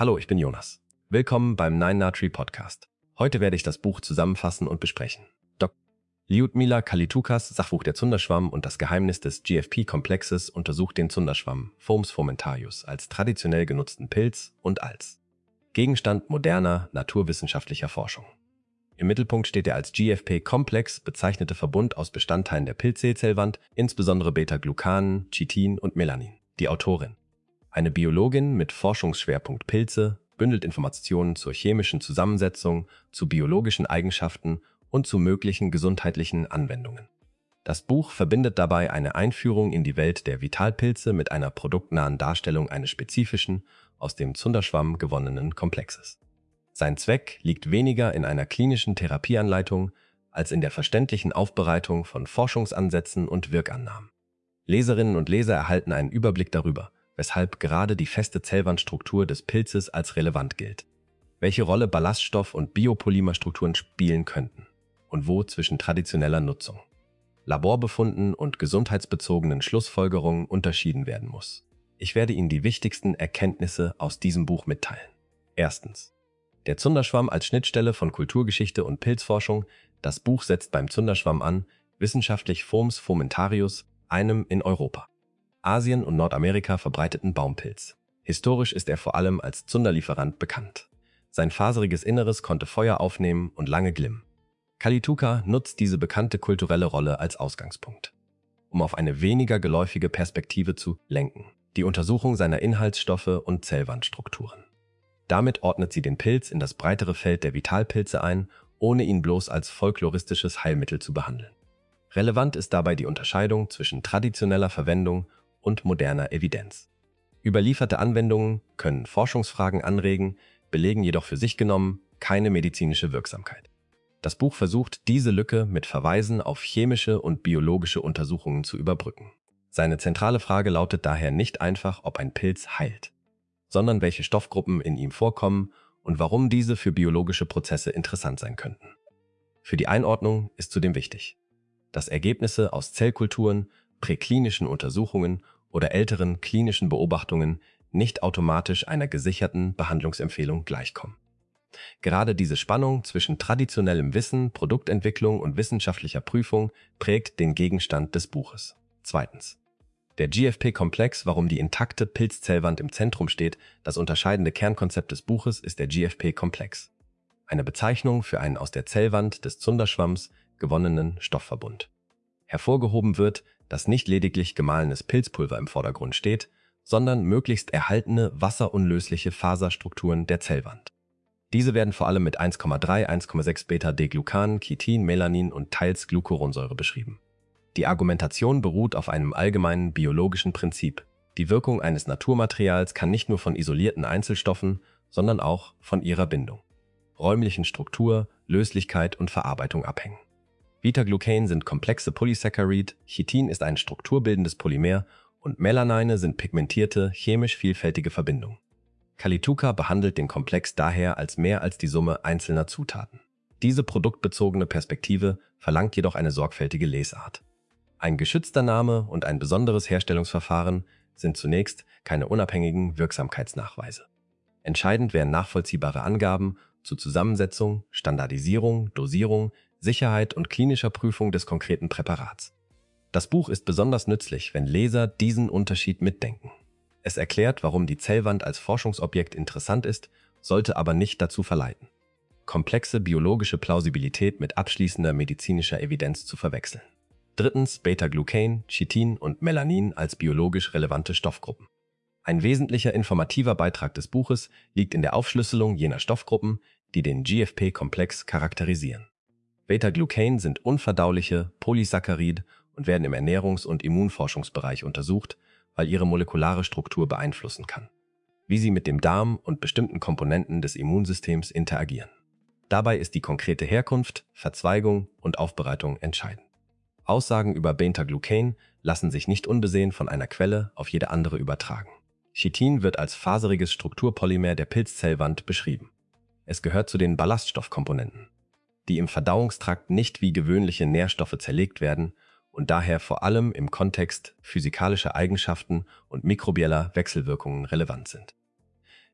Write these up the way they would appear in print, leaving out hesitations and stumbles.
Hallo, ich bin Jonas. Willkommen beim 9na-Tree Podcast. Heute werde ich das Buch zusammenfassen und besprechen. Dr. Lyudmila Kalitukas Sachbuch Der Zunderschwamm und das Geheimnis des GFP-Komplexes untersucht den Zunderschwamm Fomes fomentarius als traditionell genutzten Pilz und als Gegenstand moderner naturwissenschaftlicher Forschung. Im Mittelpunkt steht der als GFP-Komplex bezeichnete Verbund aus Bestandteilen der Pilzsehzellwand, insbesondere Beta-Glucanen, Chitin und Melanin. Die Autorin, eine Biologin mit Forschungsschwerpunkt Pilze, bündelt Informationen zur chemischen Zusammensetzung, zu biologischen Eigenschaften und zu möglichen gesundheitlichen Anwendungen. Das Buch verbindet dabei eine Einführung in die Welt der Vitalpilze mit einer produktnahen Darstellung eines spezifischen, aus dem Zunderschwamm gewonnenen Komplexes. Sein Zweck liegt weniger in einer klinischen Therapieanleitung als in der verständlichen Aufbereitung von Forschungsansätzen und Wirkannahmen. Leserinnen und Leser erhalten einen Überblick darüber, weshalb gerade die feste Zellwandstruktur des Pilzes als relevant gilt, welche Rolle Ballaststoff- und Biopolymerstrukturen spielen könnten und wo zwischen traditioneller Nutzung, Laborbefunden und gesundheitsbezogenen Schlussfolgerungen unterschieden werden muss. Ich werde Ihnen die wichtigsten Erkenntnisse aus diesem Buch mitteilen. Erstens. Der Zunderschwamm als Schnittstelle von Kulturgeschichte und Pilzforschung. Das Buch setzt beim Zunderschwamm an, wissenschaftlich Fomes fomentarius, einem in Europa, Asien und Nordamerika verbreiteten Baumpilz. Historisch ist er vor allem als Zunderlieferant bekannt. Sein faseriges Inneres konnte Feuer aufnehmen und lange glimmen. Kalituka nutzt diese bekannte kulturelle Rolle als Ausgangspunkt, um auf eine weniger geläufige Perspektive zu lenken, die Untersuchung seiner Inhaltsstoffe und Zellwandstrukturen. Damit ordnet sie den Pilz in das breitere Feld der Vitalpilze ein, ohne ihn bloß als folkloristisches Heilmittel zu behandeln. Relevant ist dabei die Unterscheidung zwischen traditioneller Verwendung und moderner Evidenz. Überlieferte Anwendungen können Forschungsfragen anregen, belegen jedoch für sich genommen keine medizinische Wirksamkeit. Das Buch versucht, diese Lücke mit Verweisen auf chemische und biologische Untersuchungen zu überbrücken. Seine zentrale Frage lautet daher nicht einfach, ob ein Pilz heilt, sondern welche Stoffgruppen in ihm vorkommen und warum diese für biologische Prozesse interessant sein könnten. Für die Einordnung ist zudem wichtig, dass Ergebnisse aus Zellkulturen, präklinischen Untersuchungen oder älteren klinischen Beobachtungen nicht automatisch einer gesicherten Behandlungsempfehlung gleichkommen. Gerade diese Spannung zwischen traditionellem Wissen, Produktentwicklung und wissenschaftlicher Prüfung prägt den Gegenstand des Buches. Zweitens. Der GFP-Komplex, warum die intakte Pilzzellwand im Zentrum steht. Das unterscheidende Kernkonzept des Buches ist der GFP-Komplex, eine Bezeichnung für einen aus der Zellwand des Zunderschwamms gewonnenen Stoffverbund. Hervorgehoben wird, dass nicht lediglich gemahlenes Pilzpulver im Vordergrund steht, sondern möglichst erhaltene wasserunlösliche Faserstrukturen der Zellwand. Diese werden vor allem mit 1,3, 1,6 Beta-D-Glucan, Chitin, Melanin und teils Glucuronsäure beschrieben. Die Argumentation beruht auf einem allgemeinen biologischen Prinzip. Die Wirkung eines Naturmaterials kann nicht nur von isolierten Einzelstoffen, sondern auch von ihrer Bindung, räumlichen Struktur, Löslichkeit und Verarbeitung abhängen. Beta-Glucan sind komplexe Polysaccharid, Chitin ist ein strukturbildendes Polymer und Melanine sind pigmentierte, chemisch vielfältige Verbindungen. Kalituka behandelt den Komplex daher als mehr als die Summe einzelner Zutaten. Diese produktbezogene Perspektive verlangt jedoch eine sorgfältige Lesart. Ein geschützter Name und ein besonderes Herstellungsverfahren sind zunächst keine unabhängigen Wirksamkeitsnachweise. Entscheidend wären nachvollziehbare Angaben zu Zusammensetzung, Standardisierung, Dosierung, Sicherheit und klinischer Prüfung des konkreten Präparats. Das Buch ist besonders nützlich, wenn Leser diesen Unterschied mitdenken. Es erklärt, warum die Zellwand als Forschungsobjekt interessant ist, sollte aber nicht dazu verleiten, komplexe biologische Plausibilität mit abschließender medizinischer Evidenz zu verwechseln. Drittens, Beta-Glucan, Chitin und Melanin als biologisch relevante Stoffgruppen. Ein wesentlicher informativer Beitrag des Buches liegt in der Aufschlüsselung jener Stoffgruppen, die den GFP-Komplex charakterisieren. Beta-Glucan sind unverdauliche Polysaccharid und werden im Ernährungs- und Immunforschungsbereich untersucht, weil ihre molekulare Struktur beeinflussen kann, wie sie mit dem Darm und bestimmten Komponenten des Immunsystems interagieren. Dabei ist die konkrete Herkunft, Verzweigung und Aufbereitung entscheidend. Aussagen über Beta-Glucan lassen sich nicht unbesehen von einer Quelle auf jede andere übertragen. Chitin wird als faseriges Strukturpolymer der Pilzzellwand beschrieben. Es gehört zu den Ballaststoffkomponenten, die im Verdauungstrakt nicht wie gewöhnliche Nährstoffe zerlegt werden und daher vor allem im Kontext physikalischer Eigenschaften und mikrobieller Wechselwirkungen relevant sind.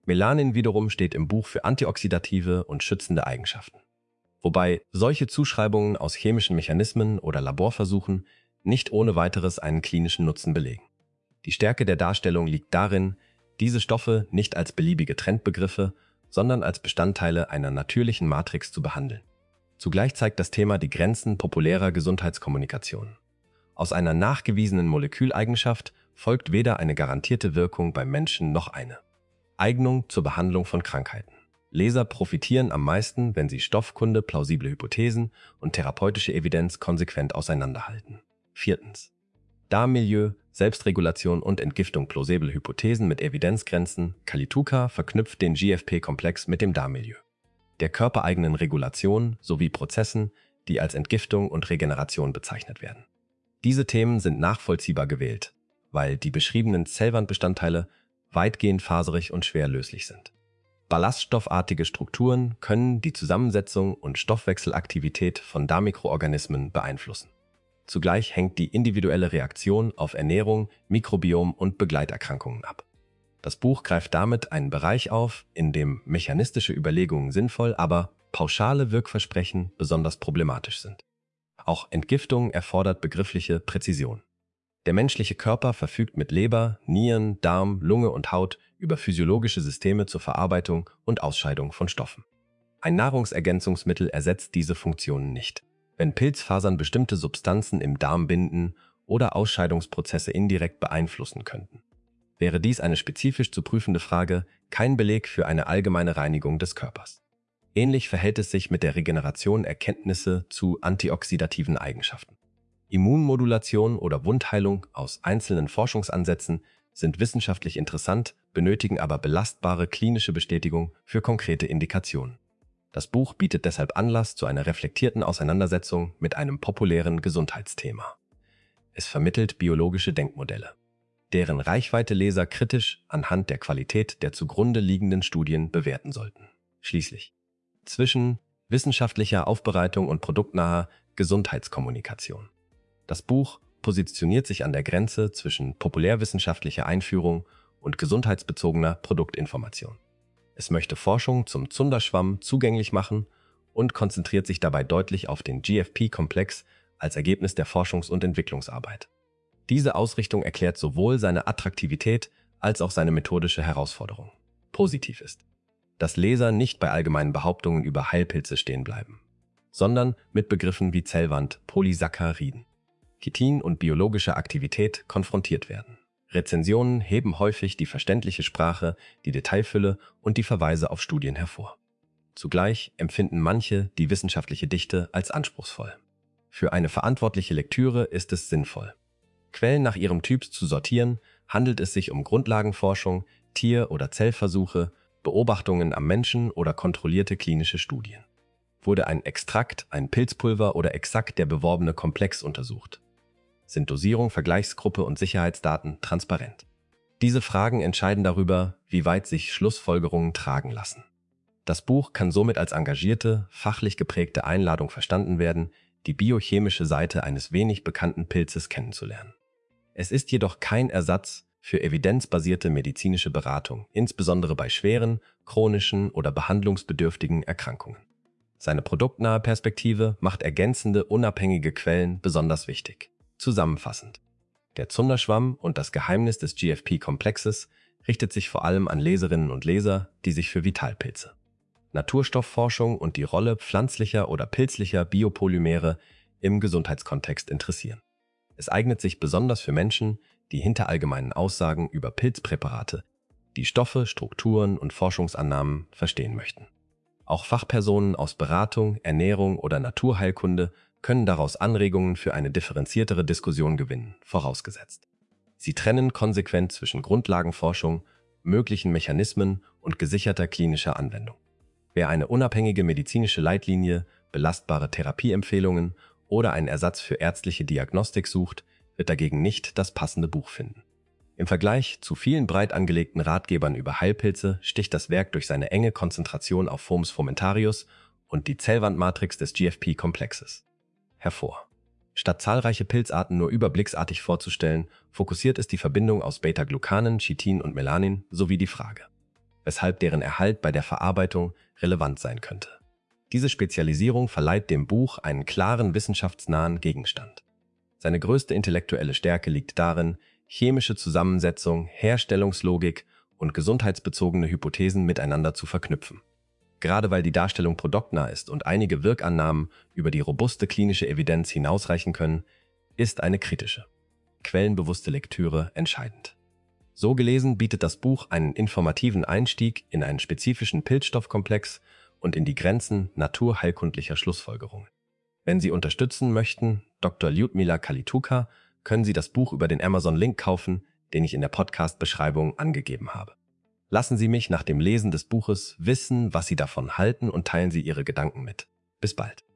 Melanin wiederum steht im Buch für antioxidative und schützende Eigenschaften. Wobei solche Zuschreibungen aus chemischen Mechanismen oder Laborversuchen nicht ohne weiteres einen klinischen Nutzen belegen. Die Stärke der Darstellung liegt darin, diese Stoffe nicht als beliebige Trendbegriffe, sondern als Bestandteile einer natürlichen Matrix zu behandeln. Zugleich zeigt das Thema die Grenzen populärer Gesundheitskommunikation. Aus einer nachgewiesenen Moleküleigenschaft folgt weder eine garantierte Wirkung beim Menschen noch eine Eignung zur Behandlung von Krankheiten. Leser profitieren am meisten, wenn sie Stoffkunde, plausible Hypothesen und therapeutische Evidenz konsequent auseinanderhalten. 4. Darmmilieu, Selbstregulation und Entgiftung, plausible Hypothesen mit Evidenzgrenzen. Kalituka verknüpft den GFP-Komplex mit dem Darmmilieu, der körpereigenen Regulation sowie Prozessen, die als Entgiftung und Regeneration bezeichnet werden. Diese Themen sind nachvollziehbar gewählt, weil die beschriebenen Zellwandbestandteile weitgehend faserig und schwer löslich sind. Ballaststoffartige Strukturen können die Zusammensetzung und Stoffwechselaktivität von Darmmikroorganismen beeinflussen. Zugleich hängt die individuelle Reaktion auf Ernährung, Mikrobiom und Begleiterkrankungen ab. Das Buch greift damit einen Bereich auf, in dem mechanistische Überlegungen sinnvoll, aber pauschale Wirkversprechen besonders problematisch sind. Auch Entgiftung erfordert begriffliche Präzision. Der menschliche Körper verfügt mit Leber, Nieren, Darm, Lunge und Haut über physiologische Systeme zur Verarbeitung und Ausscheidung von Stoffen. Ein Nahrungsergänzungsmittel ersetzt diese Funktionen nicht. Wenn Pilzfasern bestimmte Substanzen im Darm binden oder Ausscheidungsprozesse indirekt beeinflussen könnten, wäre dies eine spezifisch zu prüfende Frage, kein Beleg für eine allgemeine Reinigung des Körpers. Ähnlich verhält es sich mit der Regeneration Erkenntnisse zu antioxidativen Eigenschaften. Immunmodulation oder Wundheilung aus einzelnen Forschungsansätzen sind wissenschaftlich interessant, benötigen aber belastbare klinische Bestätigung für konkrete Indikationen. Das Buch bietet deshalb Anlass zu einer reflektierten Auseinandersetzung mit einem populären Gesundheitsthema. Es vermittelt biologische Denkmodelle, deren Reichweite Leser kritisch anhand der Qualität der zugrunde liegenden Studien bewerten sollten. Schließlich zwischen wissenschaftlicher Aufbereitung und produktnaher Gesundheitskommunikation. Das Buch positioniert sich an der Grenze zwischen populärwissenschaftlicher Einführung und gesundheitsbezogener Produktinformation. Es möchte Forschung zum Zunderschwamm zugänglich machen und konzentriert sich dabei deutlich auf den GFP-Komplex als Ergebnis der Forschungs- und Entwicklungsarbeit. Diese Ausrichtung erklärt sowohl seine Attraktivität als auch seine methodische Herausforderung. Positiv ist, dass Leser nicht bei allgemeinen Behauptungen über Heilpilze stehen bleiben, sondern mit Begriffen wie Zellwand, Polysacchariden, Chitin und biologischer Aktivität konfrontiert werden. Rezensionen heben häufig die verständliche Sprache, die Detailfülle und die Verweise auf Studien hervor. Zugleich empfinden manche die wissenschaftliche Dichte als anspruchsvoll. Für eine verantwortliche Lektüre ist es sinnvoll, Quellen nach ihrem Typ zu sortieren. Handelt es sich um Grundlagenforschung, Tier- oder Zellversuche, Beobachtungen am Menschen oder kontrollierte klinische Studien? Wurde ein Extrakt, ein Pilzpulver oder exakt der beworbene Komplex untersucht? Sind Dosierung, Vergleichsgruppe und Sicherheitsdaten transparent? Diese Fragen entscheiden darüber, wie weit sich Schlussfolgerungen tragen lassen. Das Buch kann somit als engagierte, fachlich geprägte Einladung verstanden werden, die biochemische Seite eines wenig bekannten Pilzes kennenzulernen. Es ist jedoch kein Ersatz für evidenzbasierte medizinische Beratung, insbesondere bei schweren, chronischen oder behandlungsbedürftigen Erkrankungen. Seine produktnahe Perspektive macht ergänzende, unabhängige Quellen besonders wichtig. Zusammenfassend: Der Zunderschwamm und das Geheimnis des GFP-Komplexes richtet sich vor allem an Leserinnen und Leser, die sich für Vitalpilze, Naturstoffforschung und die Rolle pflanzlicher oder pilzlicher Biopolymere im Gesundheitskontext interessieren. Es eignet sich besonders für Menschen, die hinter allgemeinen Aussagen über Pilzpräparate die Stoffe, Strukturen und Forschungsannahmen verstehen möchten. Auch Fachpersonen aus Beratung, Ernährung oder Naturheilkunde können daraus Anregungen für eine differenziertere Diskussion gewinnen, vorausgesetzt: Sie trennen konsequent zwischen Grundlagenforschung, möglichen Mechanismen und gesicherter klinischer Anwendung. Wer eine unabhängige medizinische Leitlinie, belastbare Therapieempfehlungen oder einen Ersatz für ärztliche Diagnostik sucht, wird dagegen nicht das passende Buch finden. Im Vergleich zu vielen breit angelegten Ratgebern über Heilpilze sticht das Werk durch seine enge Konzentration auf Fomes fomentarius und die Zellwandmatrix des GFP-Komplexes hervor. Statt zahlreiche Pilzarten nur überblicksartig vorzustellen, fokussiert es die Verbindung aus Beta-Glucanen, Chitin und Melanin sowie die Frage: weshalb deren Erhalt bei der Verarbeitung relevant sein könnte. Diese Spezialisierung verleiht dem Buch einen klaren wissenschaftsnahen Gegenstand. Seine größte intellektuelle Stärke liegt darin, chemische Zusammensetzung, Herstellungslogik und gesundheitsbezogene Hypothesen miteinander zu verknüpfen. Gerade weil die Darstellung produktnah ist und einige Wirkannahmen über die robuste klinische Evidenz hinausreichen können, ist eine kritische, quellenbewusste Lektüre entscheidend. So gelesen bietet das Buch einen informativen Einstieg in einen spezifischen Pilzstoffkomplex und in die Grenzen naturheilkundlicher Schlussfolgerungen. Wenn Sie unterstützen möchten, Dr. Lyudmila Kalituka, können Sie das Buch über den Amazon-Link kaufen, den ich in der Podcast-Beschreibung angegeben habe. Lassen Sie mich nach dem Lesen des Buches wissen, was Sie davon halten und teilen Sie Ihre Gedanken mit. Bis bald.